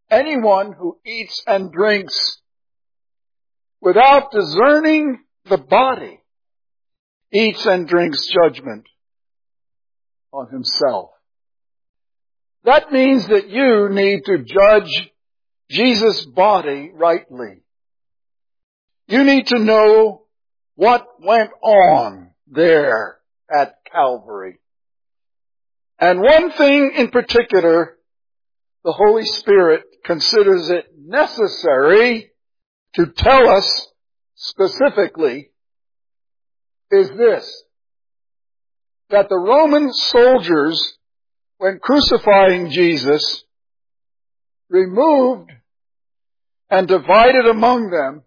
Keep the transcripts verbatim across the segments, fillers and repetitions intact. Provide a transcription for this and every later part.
anyone who eats and drinks without discerning the body eats and drinks judgment on himself. That means that you need to judge Jesus' body rightly. You need to know what went on there at Calvary. And one thing in particular, the Holy Spirit considers it necessary to tell us specifically is this, that the Roman soldiers, when crucifying Jesus, removed and divided among them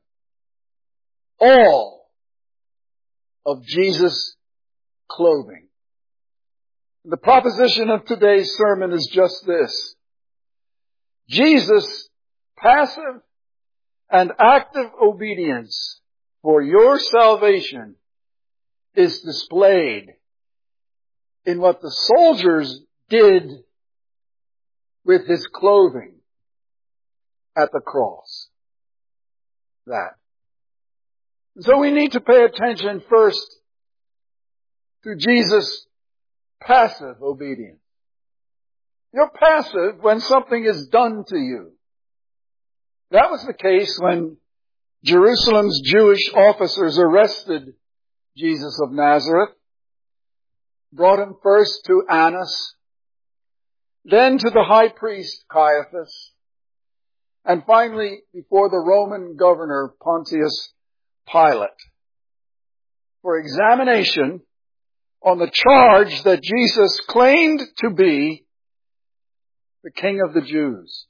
all of Jesus' clothing. The proposition of today's sermon is just this. Jesus' passive and active obedience for your salvation is displayed in what the soldiers did with his clothing at the cross. That. So we need to pay attention first to Jesus' passive obedience. You're passive when something is done to you. That was the case when Jerusalem's Jewish officers arrested Jesus of Nazareth, brought him first to Annas, then to the high priest Caiaphas, and finally before the Roman governor Pontius Pilate for examination on the charge that Jesus claimed to be the King of the Jews.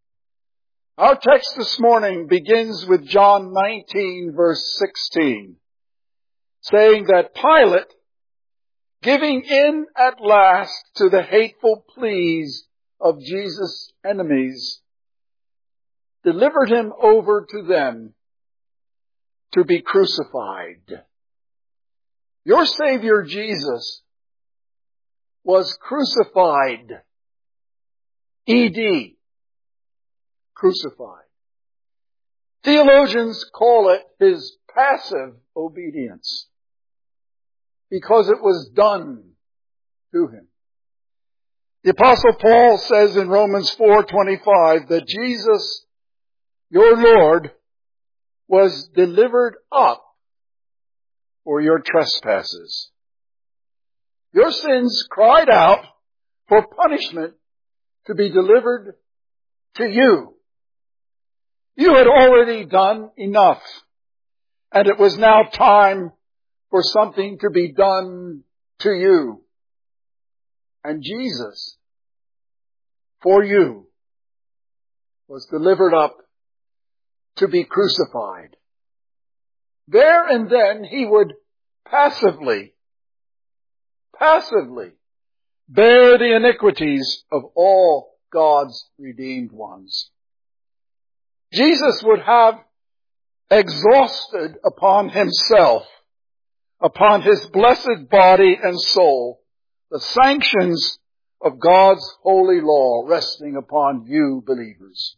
Our text this morning begins with John nineteen, verse sixteen, saying that Pilate, giving in at last to the hateful pleas of Jesus' enemies, delivered him over to them to be crucified. Your Savior Jesus was crucified. E D Crucified. Theologians call it his passive obedience because it was done to him. The Apostle Paul says in Romans four twenty-five that Jesus, your Lord, was delivered up for your trespasses. Your sins cried out for punishment to be delivered to you. You had already done enough, and it was now time for something to be done to you. And Jesus, for you, was delivered up to be crucified. There and then he would passively, passively bear the iniquities of all God's redeemed ones. Jesus would have exhausted upon himself, upon his blessed body and soul, the sanctions of God's holy law resting upon you believers.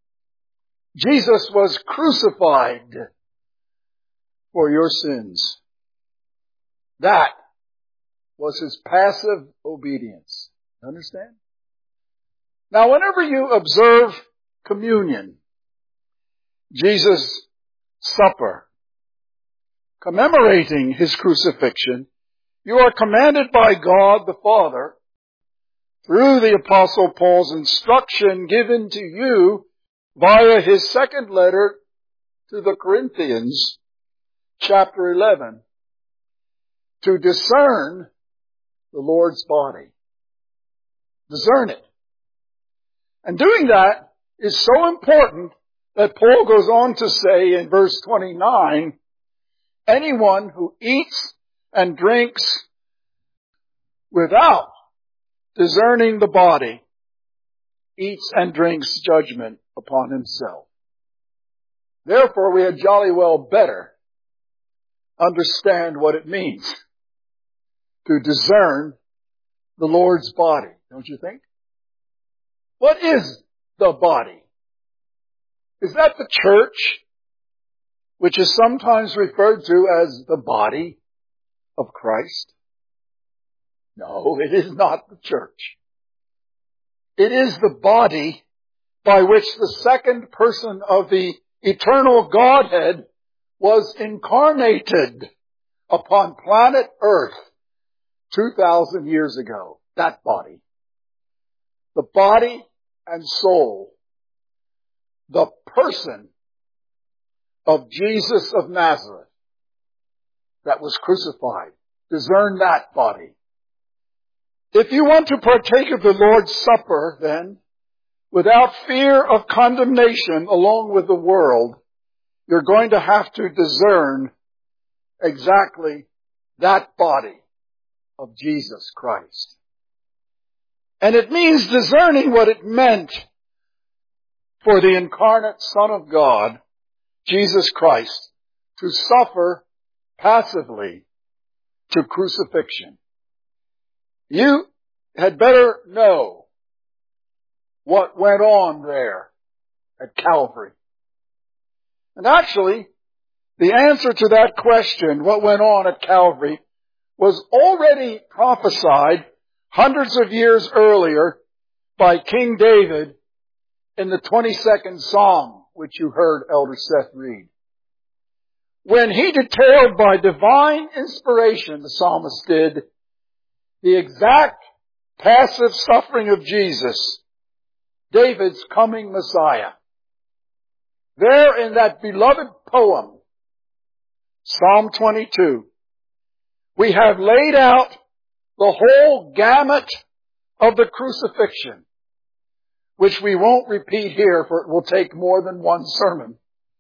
Jesus was crucified for your sins. That was his passive obedience. Understand? Now, whenever you observe communion, Jesus' supper, commemorating his crucifixion, you are commanded by God the Father, through the Apostle Paul's instruction given to you via his second letter to the Corinthians, chapter eleven, to discern the Lord's body. Discern it. And doing that is so important that Paul goes on to say in verse twenty-nine, anyone who eats and drinks without discerning the body eats and drinks judgment upon himself. Therefore, we had jolly well better understand what it means to discern the Lord's body, don't you think? What is the body? Is that the church, which is sometimes referred to as the body of Christ? No, it is not the church. It is the body by which the second person of the eternal Godhead was incarnated upon planet Earth two thousand years ago. That body. The body and soul. The person of Jesus of Nazareth that was crucified. Discern that body. If you want to partake of the Lord's Supper, then, without fear of condemnation along with the world, you're going to have to discern exactly that body of Jesus Christ. And it means discerning what it meant for the incarnate Son of God, Jesus Christ, to suffer passively to crucifixion. You had better know what went on there at Calvary. And actually, the answer to that question, what went on at Calvary, was already prophesied hundreds of years earlier by King David in the twenty-second Psalm, which you heard Elder Seth read. When he detailed by divine inspiration, the psalmist did, the exact passive suffering of Jesus, David's coming Messiah. There in that beloved poem, Psalm twenty-two, we have laid out the whole gamut of the crucifixion, which we won't repeat here, for it will take more than one sermon,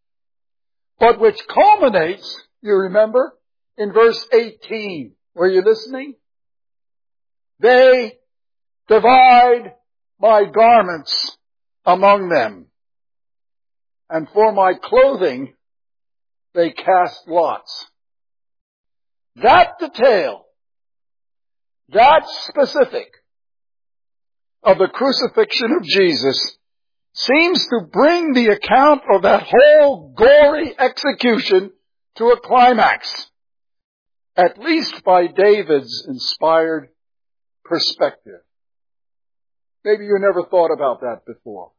but which culminates, you remember, in verse eighteen. Were you listening? They divide my garments among them, and for my clothing they cast lots. That detail, that specific of the crucifixion of Jesus seems to bring the account of that whole gory execution to a climax, at least by David's inspired perspective. Maybe you never thought about that before.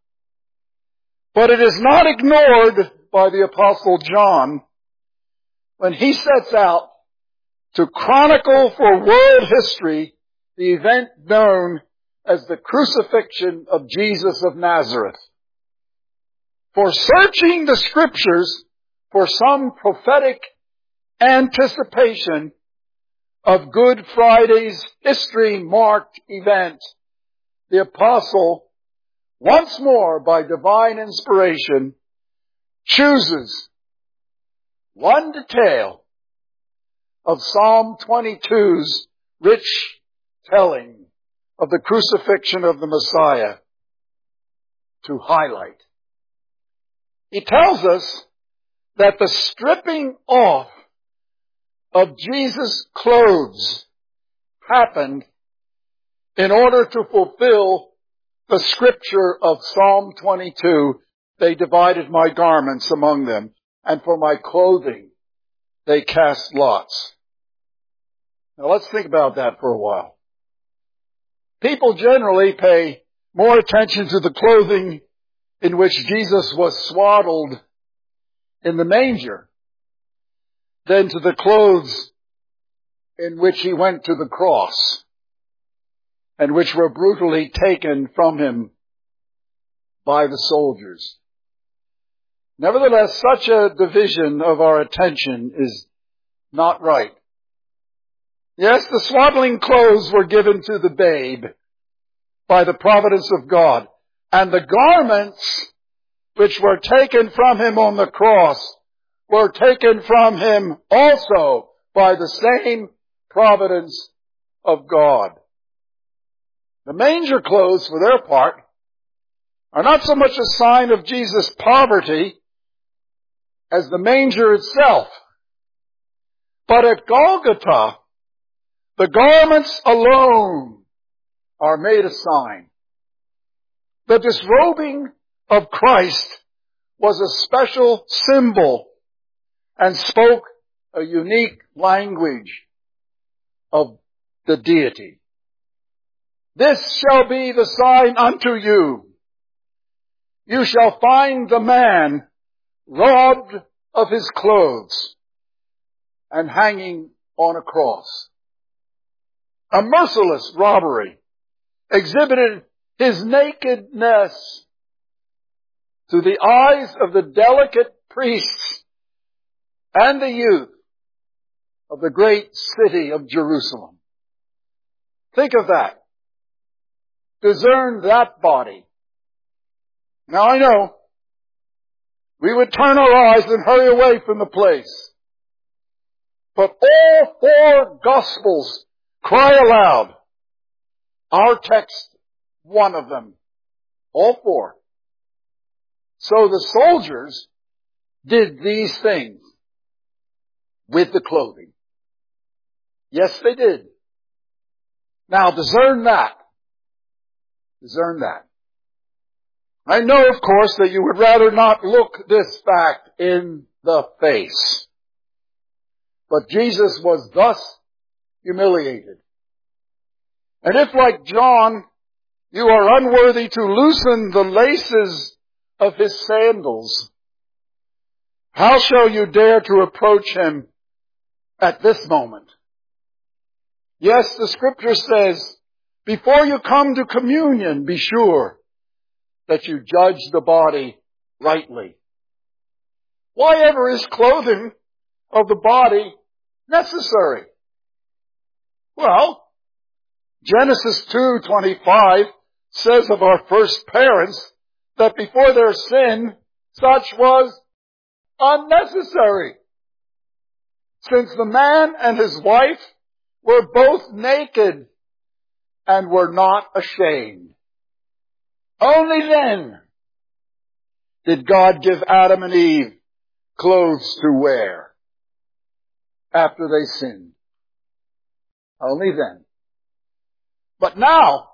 But it is not ignored by the Apostle John when he sets out to chronicle for world history the event known as the crucifixion of Jesus of Nazareth. For searching the Scriptures for some prophetic anticipation of Good Friday's history-marked event, the Apostle, once more by divine inspiration, chooses one detail of Psalm twenty-two's rich telling of the crucifixion of the Messiah to highlight. He tells us that the stripping off of Jesus' clothes happened in order to fulfill the scripture of Psalm twenty-two, they divided my garments among them, and for my clothing they cast lots. Now let's think about that for a while. People generally pay more attention to the clothing in which Jesus was swaddled in the manger than to the clothes in which he went to the cross and which were brutally taken from him by the soldiers. Nevertheless, such a division of our attention is not right. Yes, the swaddling clothes were given to the babe by the providence of God, and the garments which were taken from him on the cross were taken from him also by the same providence of God. The manger clothes, for their part, are not so much a sign of Jesus' poverty as the manger itself. But at Golgotha, the garments alone are made a sign. The disrobing of Christ was a special symbol and spoke a unique language of the deity. This shall be the sign unto you. You shall find the man robbed of his clothes and hanging on a cross. A merciless robbery exhibited his nakedness to the eyes of the delicate priests and the youth of the great city of Jerusalem. Think of that. Discern that body. Now I know we would turn our eyes and hurry away from the place. But all four Gospels cry aloud. Our text, one of them. All four. So the soldiers did these things with the clothing. Yes, they did. Now discern that. Discern that. I know, of course, that you would rather not look this fact in the face. But Jesus was thus humiliated. And if, like John, you are unworthy to loosen the laces of his sandals, how shall you dare to approach him at this moment? Yes, the Scripture says, before you come to communion, be sure that you judge the body rightly. Why ever is clothing of the body necessary? Well, Genesis two twenty-five says of our first parents that before their sin, such was unnecessary. Since the man and his wife were both naked and were not ashamed. Only then did God give Adam and Eve clothes to wear after they sinned. Only then. But now,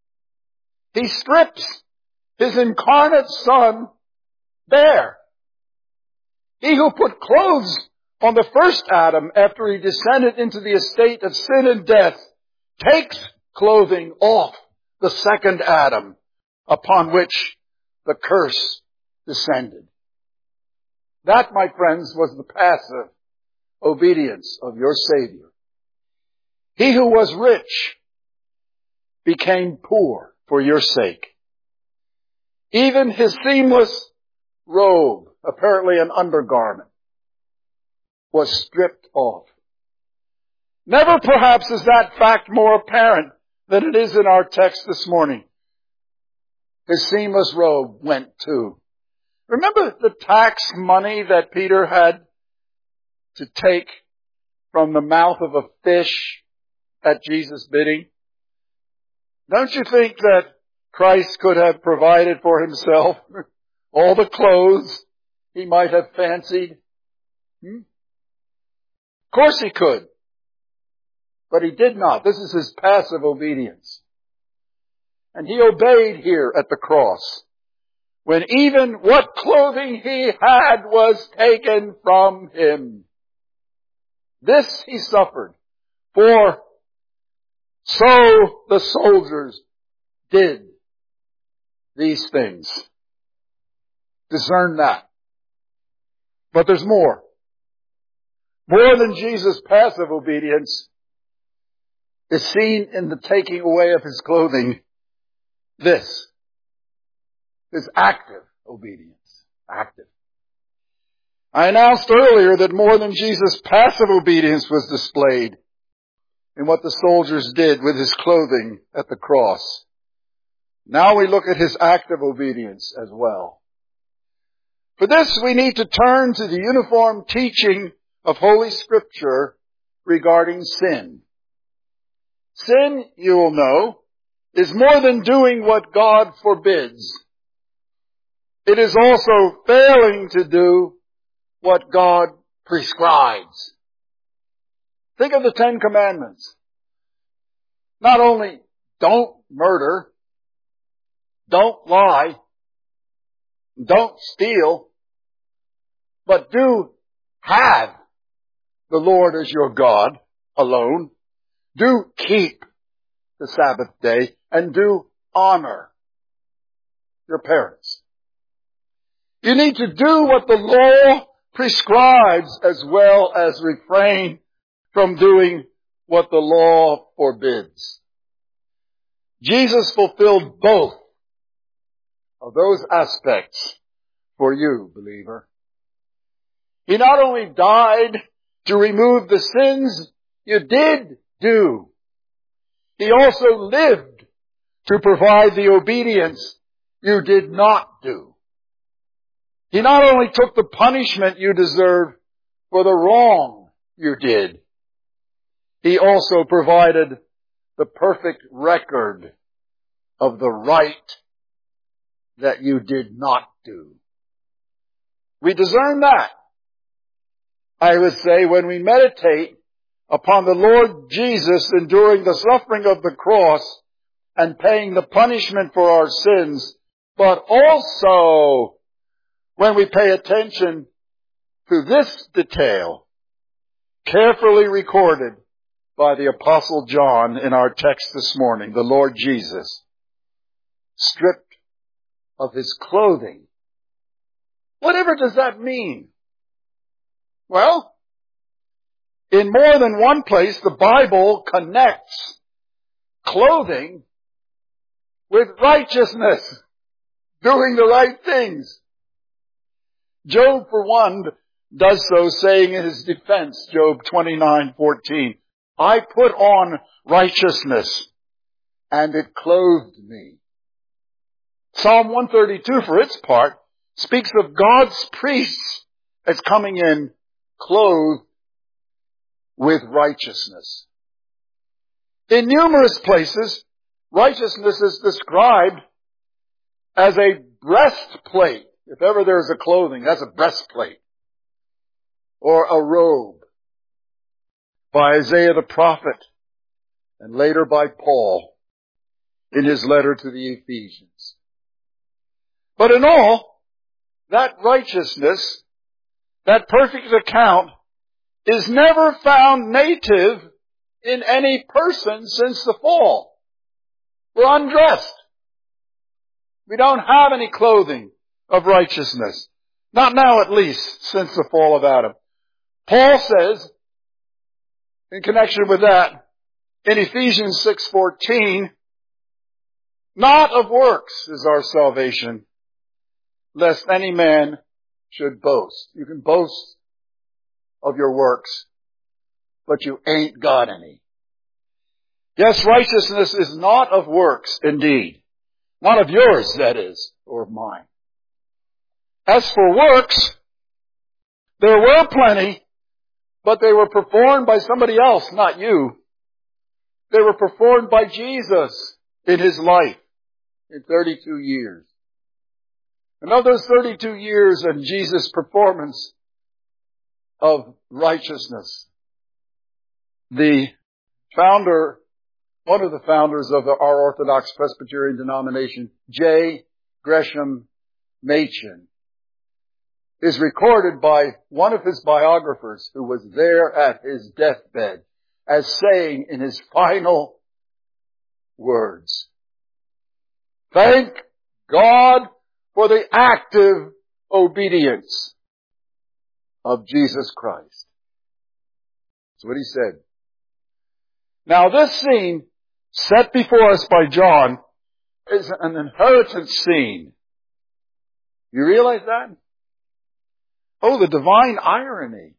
he strips his incarnate Son bare. He who put clothes on the first Adam after he descended into the estate of sin and death takes clothing off the second Adam upon which the curse descended. That, my friends, was the passive obedience of your Savior. He who was rich became poor for your sake. Even his seamless robe, apparently an undergarment, was stripped off. Never perhaps is that fact more apparent than it is in our text this morning. His seamless robe went too. Remember the tax money that Peter had to take from the mouth of a fish at Jesus' bidding? Don't you think that Christ could have provided for himself all the clothes he might have fancied? Hmm? Of course he could. But he did not. This is his passive obedience. And he obeyed here at the cross, when even what clothing he had was taken from him. This he suffered, for so the soldiers did these things. Discern that. But there's more. More than Jesus' passive obedience is seen in the taking away of his clothing. This is active obedience. Active. I announced earlier that more than Jesus' passive obedience was displayed in what the soldiers did with his clothing at the cross. Now we look at his active obedience as well. For this we need to turn to the uniform teaching of Holy Scripture regarding sin. Sin, you will know, is more than doing what God forbids. It is also failing to do what God prescribes. Think of the Ten Commandments. Not only don't murder, don't lie, don't steal, but do have the Lord as your God alone. Do keep the Sabbath day and do honor your parents. You need to do what the law prescribes as well as refrain from doing what the law forbids. Jesus fulfilled both of those aspects for you, believer. He not only died to remove the sins you did do, He also lived to provide the obedience you did not do. He not only took the punishment you deserved for the wrong you did, He also provided the perfect record of the right that you did not do. We discern that, I would say, when we meditate upon the Lord Jesus enduring the suffering of the cross and paying the punishment for our sins, but also when we pay attention to this detail carefully recorded by the Apostle John in our text this morning, the Lord Jesus, stripped of His clothing. Whatever does that mean? Well, in more than one place, the Bible connects clothing with righteousness, doing the right things. Job, for one, does so, saying in his defense, Job twenty-nine fourteen, I put on righteousness, and it clothed me. Psalm one thirty-two, for its part, speaks of God's priests as coming in clothed with righteousness. In numerous places, righteousness is described as a breastplate. If ever there's a clothing, that's a breastplate. Or a robe. By Isaiah the prophet, and later by Paul in his letter to the Ephesians. But in all, that righteousness, that perfect account, is never found native in any person since the fall. We're undressed. We don't have any clothing of righteousness. Not now, at least, since the fall of Adam. Paul says, in connection with that, in Ephesians six fourteen, not of works is our salvation, lest any man should boast. You can boast of your works, but you ain't got any. Yes, righteousness is not of works, indeed. Not of yours, that is, or of mine. As for works, there were plenty, but they were performed by somebody else, not you. They were performed by Jesus in His life in thirty-two years. And of those thirty-two years and Jesus' performance of righteousness, the founder, one of the founders of the, our Orthodox Presbyterian denomination, J. Gresham Machen, is recorded by one of his biographers who was there at his deathbed as saying in his final words, "Thank God for the active obedience of Jesus Christ." That's what he said. Now this scene set before us by John is an inheritance scene. You realize that? Oh, the divine irony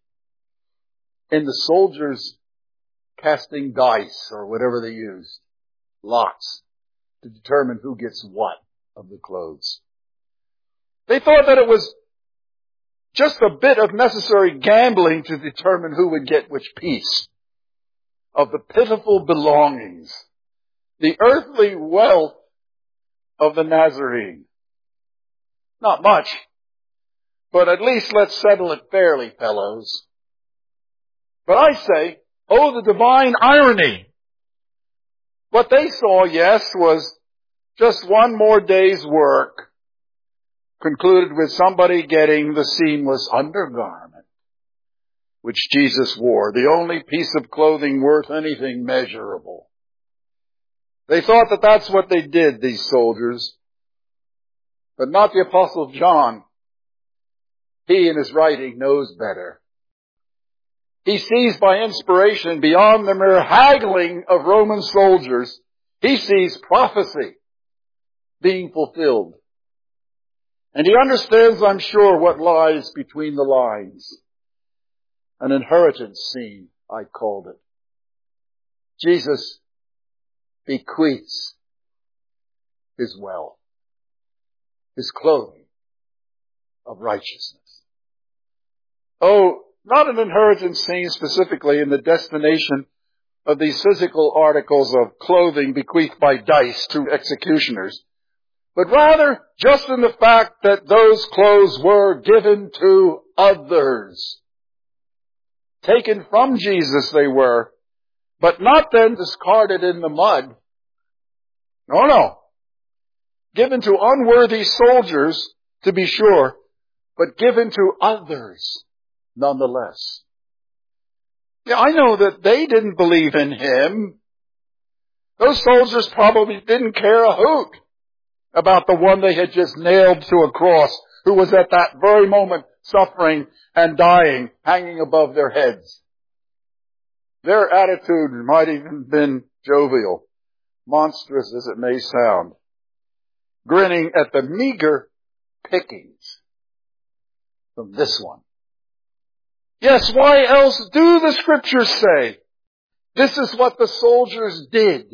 in the soldiers casting dice or whatever they used, lots, to determine who gets what of the clothes. They thought that it was just a bit of necessary gambling to determine who would get which piece of the pitiful belongings, the earthly wealth of the Nazarene. Not much, but at least let's settle it fairly, fellows. But I say, oh, the divine irony. What they saw, yes, was just one more day's work concluded with somebody getting the seamless undergarment, which Jesus wore, the only piece of clothing worth anything measurable. They thought that that's what they did, these soldiers, but not the Apostle John. He in his writing knows better. He sees by inspiration beyond the mere haggling of Roman soldiers. He sees prophecy being fulfilled. And he understands, I'm sure, what lies between the lines. An inheritance scene, I called it. Jesus bequeaths his wealth, his clothing of righteousness. Oh, not an inheritance scene specifically in the destination of these physical articles of clothing bequeathed by dice to executioners, but rather just in the fact that those clothes were given to others. Taken from Jesus they were, but not then discarded in the mud. No, no. Given to unworthy soldiers, to be sure, but given to others nonetheless. Yeah, I know that they didn't believe in him. Those soldiers probably didn't care a hoot about the one they had just nailed to a cross, who was at that very moment suffering and dying, hanging above their heads. Their attitude might even have been jovial, monstrous as it may sound, grinning at the meager pickings from this one. Yes, why else do the Scriptures say this is what the soldiers did?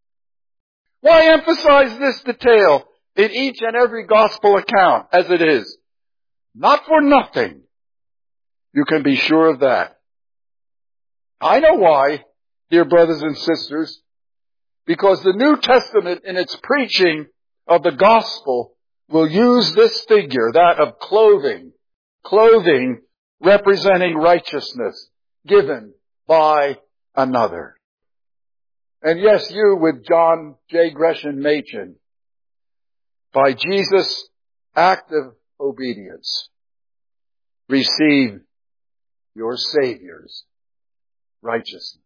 Why emphasize this detail in each and every gospel account as it is? Not for nothing. You can be sure of that. I know why, dear brothers and sisters, because the New Testament in its preaching of the gospel will use this figure, that of clothing, clothing representing righteousness given by another. And yes, you with John J. Gresham Machen, by Jesus' active obedience, receive your Savior's righteousness.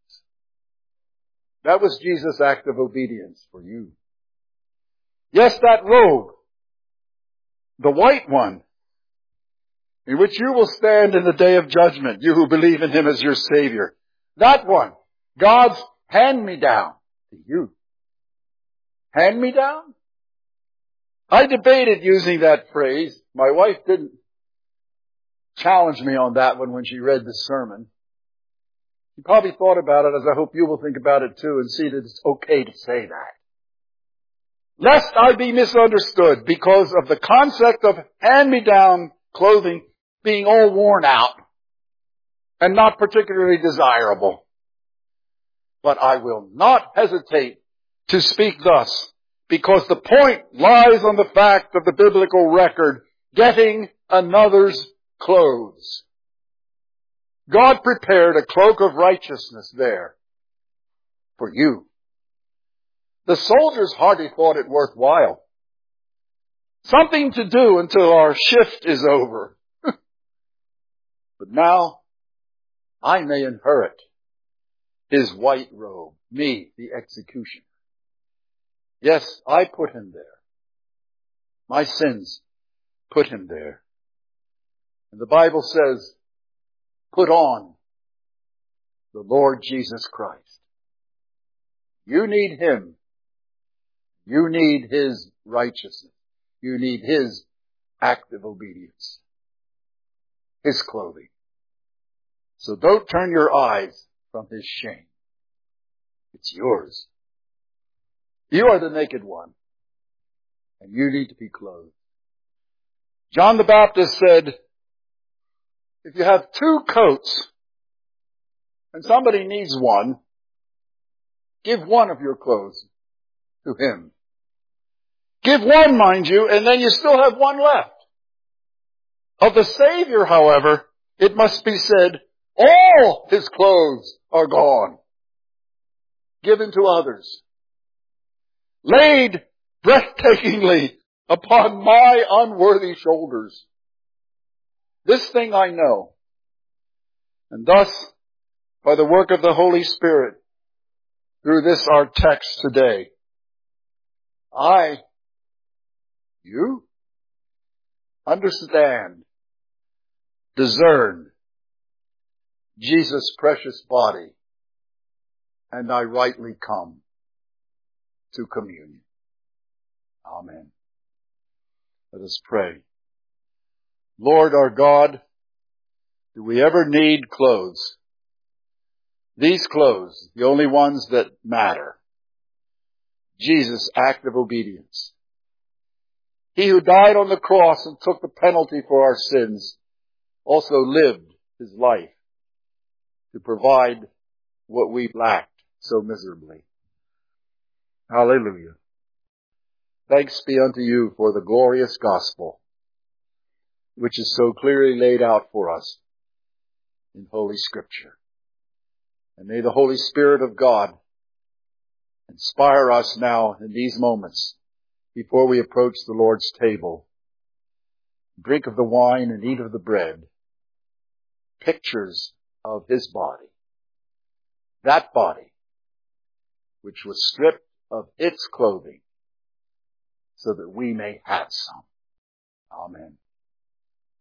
That was Jesus' act of obedience for you. Yes, that robe, the white one, in which you will stand in the day of judgment, you who believe in him as your Savior. That one, God's hand-me-down to you. Hand-me-down? I debated using that phrase. My wife didn't challenge me on that one when she read the sermon. She probably thought about it, as I hope you will think about it too, and see that it's okay to say that. Lest I be misunderstood because of the concept of hand-me-down clothing being all worn out and not particularly desirable. But I will not hesitate to speak thus, because the point lies on the fact of the biblical record, getting another's clothes. God prepared a cloak of righteousness there for you. The soldiers hardly thought it worthwhile. Something to do until our shift is over. But now I may inherit his white robe, me, the executioner. Yes, I put him there. My sins put him there. And the Bible says, put on the Lord Jesus Christ. You need him. You need his righteousness. You need his active obedience. His clothing. So don't turn your eyes from his shame. It's yours. You are the naked one, and you need to be clothed. John the Baptist said, if you have two coats, and somebody needs one, give one of your clothes to him. Give one, mind you, and then you still have one left. Of the Savior, however, it must be said, all his clothes are gone, given to others, laid breathtakingly upon my unworthy shoulders. This thing I know. And thus, by the work of the Holy Spirit, through this our text today, I, you, understand, discern Jesus' precious body, and I rightly come to communion. Amen. Let us pray. Lord our God, do we ever need clothes? These clothes, the only ones that matter. Jesus' act of obedience. He who died on the cross and took the penalty for our sins also lived his life to provide what we lacked so miserably. Hallelujah. Thanks be unto you for the glorious gospel, which is so clearly laid out for us in Holy Scripture. And may the Holy Spirit of God inspire us now in these moments before we approach the Lord's table. Drink of the wine and eat of the bread. Pictures of his body. That body which was stripped of its clothing so that we may have some. Amen.